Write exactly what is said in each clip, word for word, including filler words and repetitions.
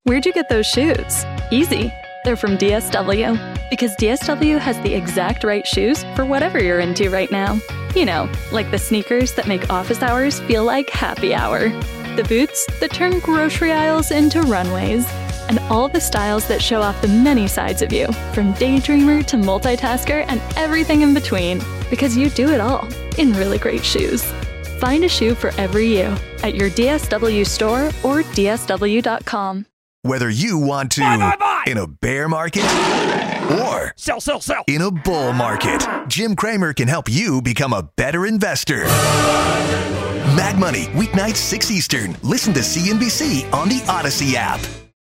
Where'd you get those shoes? Easy. They're from D S W. Because D S W has the exact right shoes for whatever you're into right now. You know, like the sneakers that make office hours feel like happy hour. The boots that turn grocery aisles into runways. And all the styles that show off the many sides of you, from daydreamer to multitasker and everything in between. Because you do it all in really great shoes. Find a shoe for every you at your D S W store or D S W dot com. Whether you want to buy, buy, buy. in a bear market or sell, sell, sell. in a bull market, Jim Cramer can help you become a better investor. Mad Money, weeknights six Eastern. Listen to C N B C on the Odyssey app.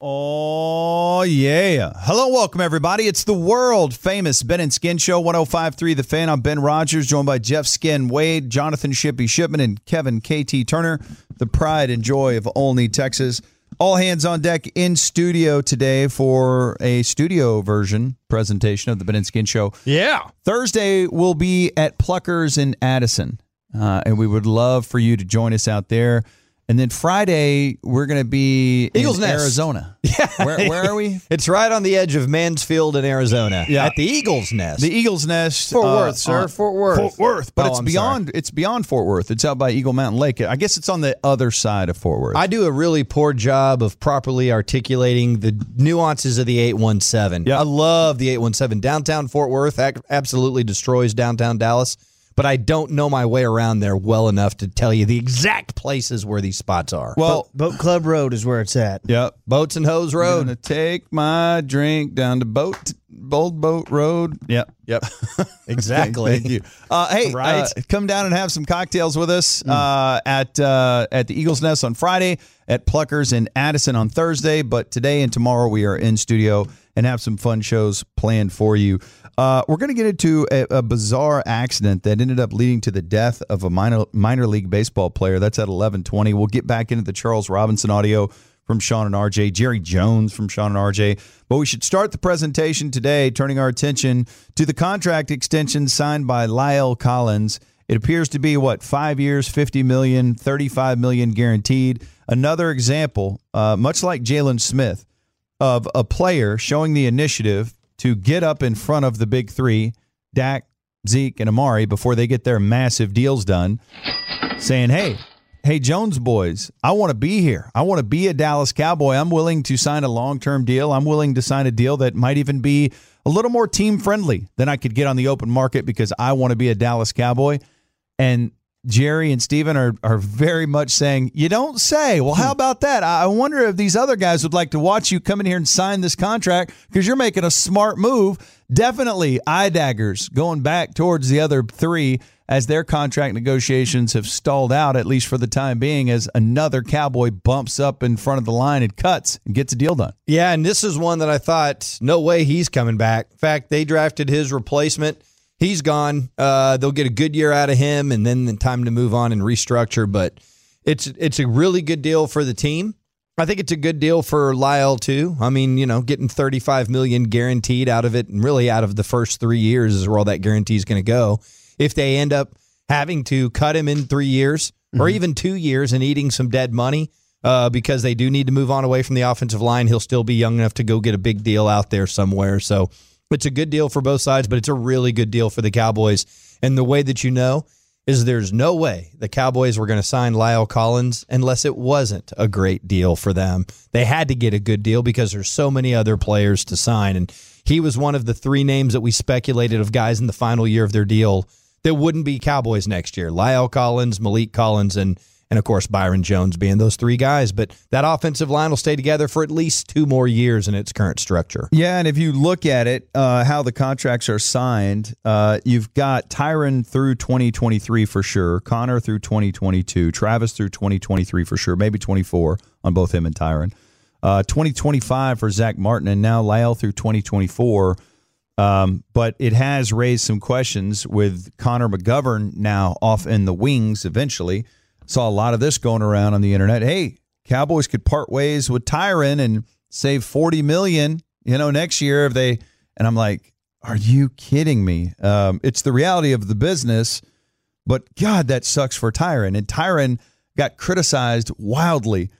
Oh, yeah. Hello, welcome, everybody. It's the world-famous Ben and Skin Show, one oh five point three The Fan. I'm Ben Rogers, joined by Jeff Skin Wade, Jonathan Shippy Shipman, and Kevin K T Turner, the pride and joy of Olney, Texas. All hands on deck in studio today for a studio version presentation of the Ben and Skin Show. Yeah. Thursday will be at Pluckers in Addison, uh, and we would love for you to join us out there. And then Friday, we're going to be Eagles in Nest. Arizona. Yeah. Where, where are we? It's right on the edge of Mansfield in Arizona. Yeah. At the Eagles Nest. The Eagles Nest. Fort uh, Worth, sir. on- Fort Worth. Fort Worth. But Oh, it's I'm beyond sorry. It's beyond Fort Worth. It's out by Eagle Mountain Lake. I guess it's on the other side of Fort Worth. I do a really poor job of properly articulating the nuances of the eight one seven. Yeah. I love the eight one seven. Downtown Fort Worth ac- absolutely destroys downtown Dallas, but I don't know my way around there well enough to tell you the exact places where these spots are. well, Boat Club Road is where it's at. yep. Boats and Hose Road. Road. Gonna take my drink down to Boat Bold Boat Road. Yep. Yep. Exactly. Thank you. Uh, hey, Right. uh, come down and have some cocktails with us uh, at uh, at the Eagles Nest on Friday, at Pluckers in Addison on Thursday. But today and tomorrow we are in studio and have some fun shows planned for you. Uh, we're going to get into a, a bizarre accident that ended up leading to the death of a minor minor league baseball player. That's at eleven twenty. We'll get back into the Charles Robinson audio from Sean and R J, Jerry Jones from Sean and R J. But we should start the presentation today turning our attention to the contract extension signed by Lyle Collins. It appears to be, what, five years, fifty million dollars, thirty-five million dollars guaranteed. Another example, uh, much like Jalen Smith, of a player showing the initiative to get up in front of the big three, Dak, Zeke, and Amari, before they get their massive deals done, saying, hey, hey, Jones boys, I want to be here. I want to be a Dallas Cowboy. I'm willing to sign a long-term deal. I'm willing to sign a deal that might even be a little more team-friendly than I could get on the open market because I want to be a Dallas Cowboy. And Jerry and Steven are, are very much saying, you don't say. Well, how about that? I wonder if these other guys would like to watch you come in here and sign this contract because you're making a smart move. Definitely eye daggers going back towards the other three as their contract negotiations have stalled out, at least for the time being, as another Cowboy bumps up in front of the line and cuts and gets a deal done. Yeah, and this is one that I thought, no way he's coming back. In fact, they drafted his replacement. He's gone. Uh, they'll get a good year out of him, and then the time to move on and restructure. But it's it's a really good deal for the team. I think it's a good deal for Lyle, too. I mean, you know, getting thirty-five million dollars guaranteed out of it, and really out of the first three years is where all that guarantee is going to go. If they end up having to cut him in three years or Mm-hmm. even two years and eating some dead money uh, because they do need to move on away from the offensive line, he'll still be young enough to go get a big deal out there somewhere. So it's a good deal for both sides, but it's a really good deal for the Cowboys. And the way that you know is there's no way the Cowboys were going to sign Lyle Collins unless it wasn't a great deal for them. They had to get a good deal because there's so many other players to sign. And he was one of the three names that we speculated of guys in the final year of their deal that wouldn't be Cowboys next year. Lyle Collins, Malik Collins, and and of course Byron Jones being those three guys. But that offensive line will stay together for at least two more years in its current structure. Yeah, and if you look at it, uh, how the contracts are signed, uh, you've got Tyron through twenty twenty-three for sure, Connor through twenty twenty-two, Travis through twenty twenty-three for sure, maybe twenty-four on both him and Tyron. Uh, twenty twenty-five for Zach Martin, and now Lyle through twenty twenty-four. Um, but it has raised some questions with Connor McGovern now off in the wings eventually. Saw a lot of this going around on the internet. Hey, Cowboys could part ways with Tyron and save forty million dollars, you know, next year if they – and I'm like, are you kidding me? Um, it's the reality of the business, but, God, that sucks for Tyron. And Tyron got criticized wildly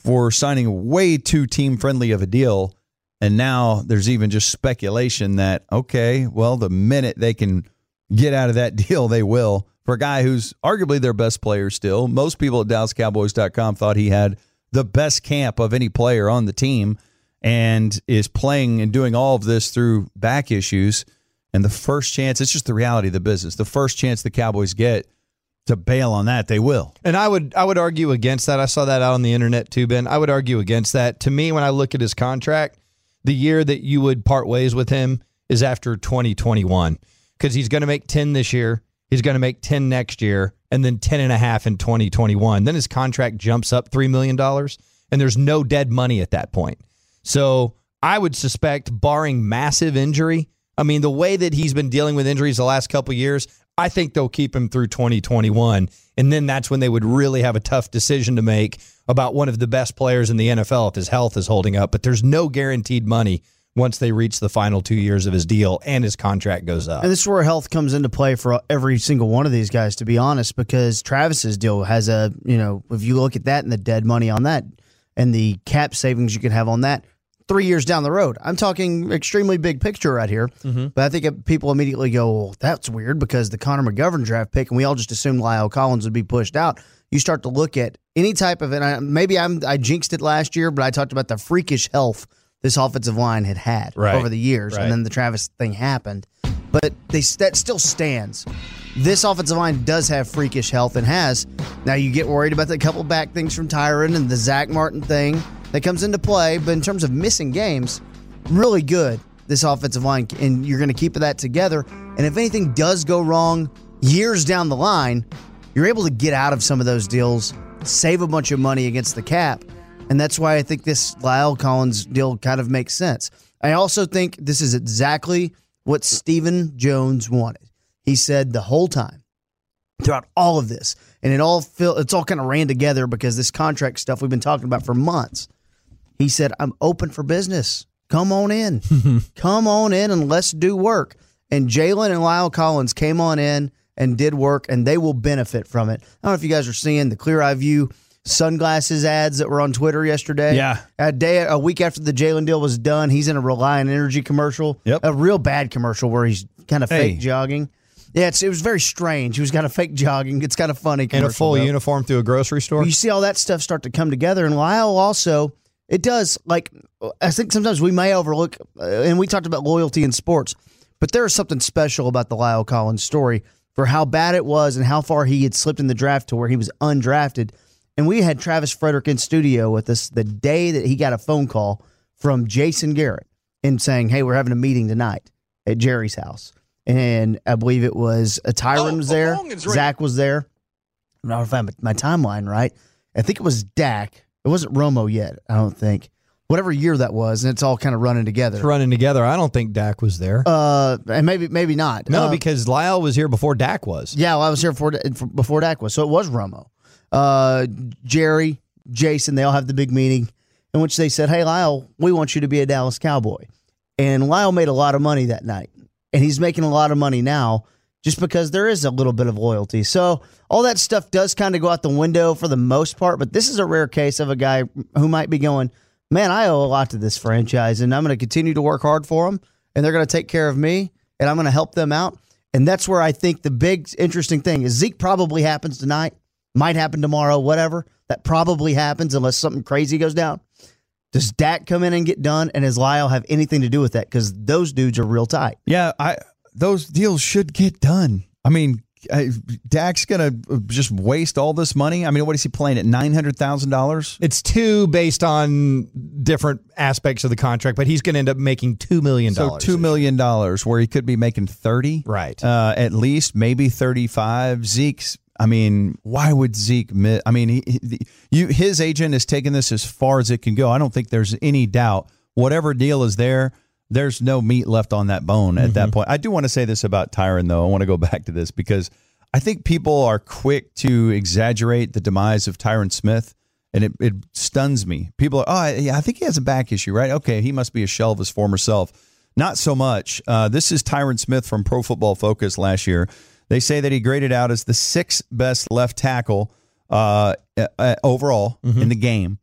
for signing way too team-friendly of a deal. And now there's even just speculation that, okay, well, the minute they can get out of that deal, they will. For a guy who's arguably their best player still. Most people at Dallas Cowboys dot com thought he had the best camp of any player on the team and is playing and doing all of this through back issues. And the first chance, it's just the reality of the business. The first chance the Cowboys get to bail on that, they will. And I would I would argue against that. I saw that out on the internet too, Ben. I would argue against that. To me, when I look at his contract, the year that you would part ways with him is after twenty twenty-one because he's going to make ten this year. He's going to make ten next year and then ten and a half in twenty twenty-one. Then his contract jumps up three million dollars and there's no dead money at that point. So I would suspect, barring massive injury, I mean, the way that he's been dealing with injuries the last couple of years, I think they'll keep him through twenty twenty-one. And then that's when they would really have a tough decision to make about one of the best players in the N F L if his health is holding up. But there's no guaranteed money once they reach the final two years of his deal and his contract goes up. And this is where health comes into play for every single one of these guys, to be honest, because Travis's deal has a, you know, if you look at that and the dead money on that and the cap savings you could have on that, three years down the road. I'm talking extremely big picture right here. Mm-hmm. But I think people immediately go, well, that's weird because the Connor McGovern draft pick, and we all just assumed La'el Collins would be pushed out. You start to look at any type of, and I, maybe I'm, I jinxed it last year, but I talked about the freakish health this offensive line had had right. over the years, right. and then the Travis thing happened. But they that still stands. This offensive line does have freakish health and has. Now you get worried about the couple back things from Tyron and the Zach Martin thing that comes into play, but in terms of missing games, really good, this offensive line, and you're going to keep that together. And if anything does go wrong years down the line, you're able to get out of some of those deals, save a bunch of money against the cap, and that's why I think this La'el Collins deal kind of makes sense. I also think this is exactly what Stephen Jones wanted. He said the whole time, throughout all of this, and it all feel, it's all kind of ran together because this contract stuff we've been talking about for months. He said, I'm open for business. Come on in. Come on in and let's do work. And Jalen and La'el Collins came on in and did work, and they will benefit from it. I don't know if you guys are seeing the Clear Eye View sunglasses ads that were on Twitter yesterday. Yeah. A day, a week after the Jalen deal was done, he's in a Reliant Energy commercial. Yep. A real bad commercial where he's kind of Hey. fake jogging. Yeah, it's, it was very strange. He was kind of fake jogging. It's kind of funny. In a full though. uniform through a grocery store? You see all that stuff start to come together. And Lyle also, it does, like, I think sometimes we may overlook, uh, and we talked about loyalty in sports, but there is something special about the La'el Collins story for how bad it was and how far he had slipped in the draft to where he was undrafted. And we had Travis Frederick in studio with us the day that he got a phone call from Jason Garrett and saying, hey, we're having a meeting tonight at Jerry's house. And I believe it was a Tyron was there. Zach was there. I don't know if I have my timeline right. I think it was Dak. It wasn't Romo yet, I don't think. Whatever year that was, and it's all kind of running together. It's running together. I don't think Dak was there. Uh, and maybe maybe not. No, uh, because Lyle was here before Dak was. Yeah, well, I was here before, before Dak was, so it was Romo. Uh, Jerry, Jason, they all have the big meeting in which they said, hey, Lyle, we want you to be a Dallas Cowboy. And Lyle made a lot of money that night. And he's making a lot of money now just because there is a little bit of loyalty. So all that stuff does kind of go out the window for the most part, but this is a rare case of a guy who might be going, man, I owe a lot to this franchise, and I'm going to continue to work hard for them, and they're going to take care of me, and I'm going to help them out. And that's where I think the big interesting thing is Zeke probably happens tonight, might happen tomorrow, whatever. That probably happens unless something crazy goes down. Does Dak come in and get done, and does Lyle have anything to do with that? Because those dudes are real tight. Yeah, I those deals should get done. I mean, I, Dak's going to just waste all this money. I mean, what is he playing at nine hundred thousand dollars? It's two based on different aspects of the contract, but he's going to end up making two million dollars. So two million dollars where he could be making thirty, right? Uh, at least, maybe thirty-five. Zeke's, I mean, why would Zeke miss? I mean, he, he, you, his agent has taken this as far as it can go. I don't think there's any doubt. Whatever deal is there, there's no meat left on that bone at mm-hmm. that point. I do want to say this about Tyron, though. I want to go back to this because I think people are quick to exaggerate the demise of Tyron Smith, and it, it stuns me. People are, oh, yeah, I think he has a back issue, right? Okay, he must be a shell of his former self. Not so much. Uh, this is Tyron Smith from Pro Football Focus last year. They say that he graded out as the sixth best left tackle uh, uh, overall mm-hmm. in the game.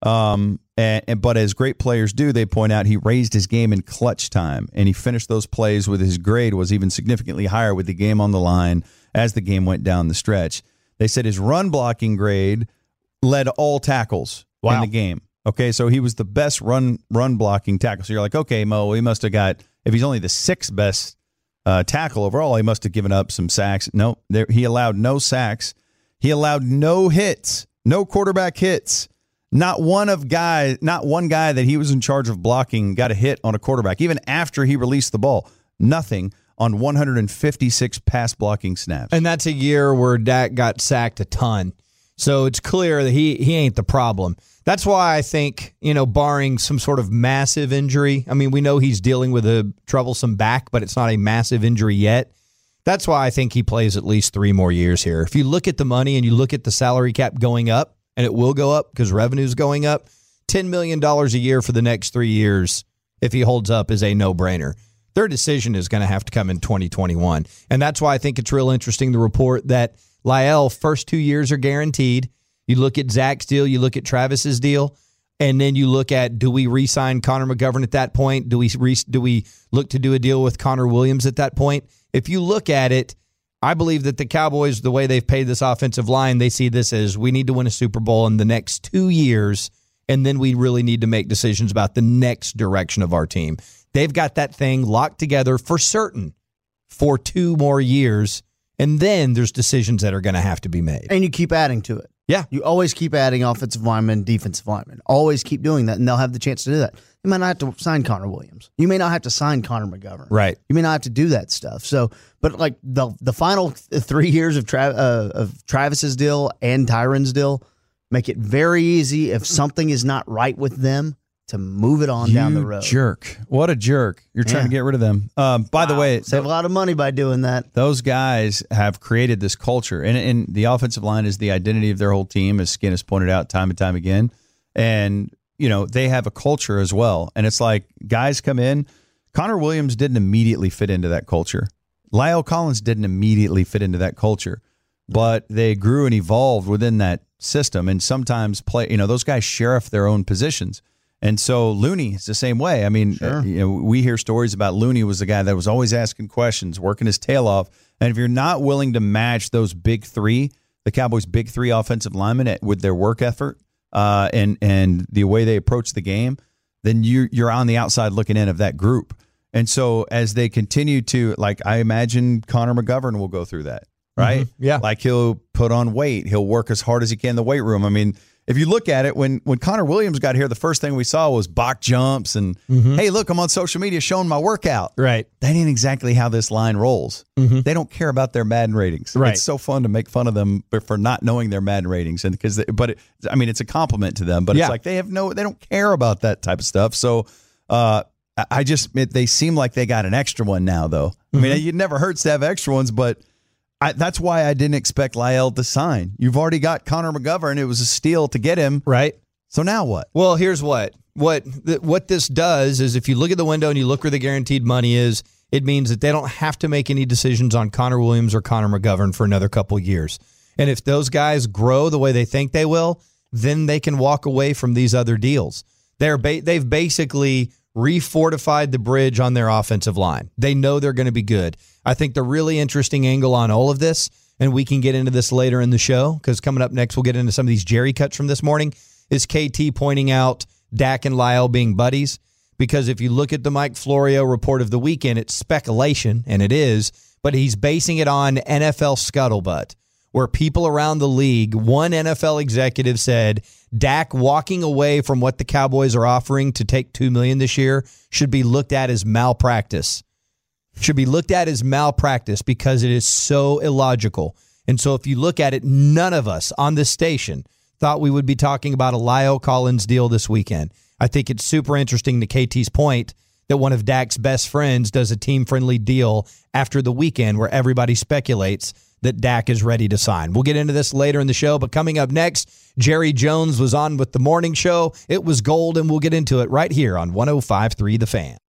Um, and, and but as great players do, they point out he raised his game in clutch time, and he finished those plays with his grade was even significantly higher with the game on the line as the game went down the stretch. They said his run blocking grade led all tackles wow. in the game. Okay, so he was the best run run blocking tackle. So you're like, okay, Mo, he must have got, if he's only the sixth best uh, tackle overall, he must have given up some sacks. No, there, he allowed no sacks. He allowed no hits, no quarterback hits. Not one of guy, not one guy that he was in charge of blocking got a hit on a quarterback, even after he released the ball. Nothing on one hundred fifty-six pass blocking snaps. And that's a year where Dak got sacked a ton. So it's clear that he he ain't the problem. That's why I think, you know, barring some sort of massive injury, I mean, we know he's dealing with a troublesome back, but it's not a massive injury yet. That's why I think he plays at least three more years here. If you look at the money and you look at the salary cap going up, and it will go up because revenue's going up, ten million dollars a year for the next three years, if he holds up, is a no-brainer. Their decision is going to have to come in twenty twenty-one. And that's why I think it's real interesting to report that Lyle, first two years are guaranteed. You look at Zach's deal, you look at Travis's deal, and then you look at, do we re-sign Connor McGovern at that point? Do we re- do we look to do a deal with Connor Williams at that point? If you look at it, I believe that the Cowboys, the way they've paid this offensive line, they see this as we need to win a Super Bowl in the next two years, and then we really need to make decisions about the next direction of our team. They've got that thing locked together for certain for two more years, and then there's decisions that are going to have to be made. And you keep adding to it. Yeah. You always keep adding offensive linemen, defensive linemen. Always keep doing that, and they'll have the chance to do that. You might not have to sign Connor Williams. You may not have to sign Connor McGovern. Right. You may not have to do that stuff. So, but like the the final three years of Tra- uh, of Travis's deal and Tyron's deal make it very easy if something is not right with them to move it on you down the road. Jerk. What a jerk. You're trying Yeah. to get rid of them. Um, by Wow. the way, Save a lot of money by doing that. those guys have created this culture, and, and the offensive line is the identity of their whole team, as Skin has pointed out time and time again. And, you know, they have a culture as well. And it's like guys come in. Connor Williams didn't immediately fit into that culture. Lyle Collins didn't immediately fit into that culture, but they grew and evolved within that system. And sometimes play, you know, those guys sheriff their own positions. And so Looney is the same way. I mean, Sure. uh, you know, we hear stories about Looney was the guy that was always asking questions, working his tail off. And if you're not willing to match those big three, the Cowboys' big three offensive linemen at, with their work effort uh, and and the way they approach the game, then you you're on the outside looking in of that group. And so as they continue to, like, I imagine Connor McGovern will go through that, right? Mm-hmm. Yeah. Like he'll put on weight. He'll work as hard as he can in the weight room. I mean, if you look at it, when when Connor Williams got here, the first thing we saw was Bach jumps and, Mm-hmm. hey, look, I'm on social media showing my workout. Right. That ain't exactly how this line rolls. Mm-hmm. They don't care about their Madden ratings. Right. It's so fun to make fun of them for not knowing their Madden ratings, and because, but it, I mean, it's a compliment to them. But Yeah. it's like they have no, they don't care about that type of stuff. So, uh, I- I just, it, they seem like they got an extra one now, though. I mean, it never hurts to have extra ones, but. I, that's why I didn't expect Lyle to sign. You've already got Connor McGovern. It was a steal to get him. Right. So now what? Well, here's what. What th- what this does is if you look at the window and you look where the guaranteed money is, it means that they don't have to make any decisions on Connor Williams or Connor McGovern for another couple years. And if those guys grow the way they think they will, then they can walk away from these other deals. They're ba- they've basically refortified the bridge on their offensive line. They know they're going to be good. I think the really interesting angle on all of this, and we can get into this later in the show, because coming up next we'll get into some of these Jerry cuts from this morning, is K T pointing out Dak and Lyle being buddies. Because if you look at the Mike Florio report of the weekend, it's speculation, and it is, but he's basing it on N F L scuttlebutt, where people around the league, one N F L executive said, Dak walking away from what the Cowboys are offering to take two million dollars this year should be looked at as malpractice. Should be looked at as malpractice because it is so illogical. And so if you look at it, none of us on this station thought we would be talking about a Lyle Collins deal this weekend. I think it's super interesting to K T's point that one of Dak's best friends does a team-friendly deal after the weekend where everybody speculates that Dak is ready to sign. We'll get into this later in the show, but coming up next, Jerry Jones was on with the morning show. It was gold, and we'll get into it right here on one oh five point three The Fan.